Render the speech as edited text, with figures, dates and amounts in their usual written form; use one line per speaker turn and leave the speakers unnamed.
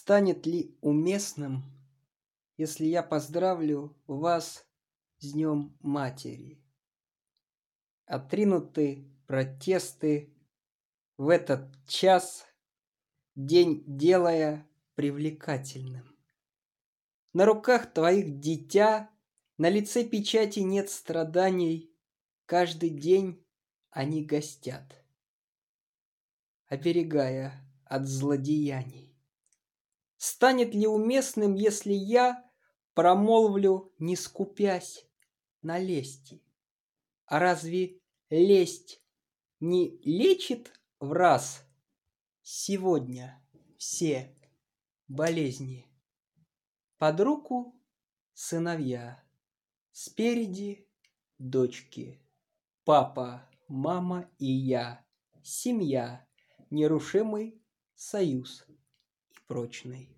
Станет ли уместным, если я поздравлю вас с Днем Матери? Отринуты протесты в этот час, день делая привлекательным. На руках твоих дитя, на лице печати нет страданий, каждый день они гостят, оберегая от злодеяний. Станет ли уместным, если я промолвлю, не скупясь, на лести? А разве лесть не лечит враз сегодня все болезни? Под руку сыновья, спереди дочки, папа, мама и я, семья, нерушимый союз и прочный.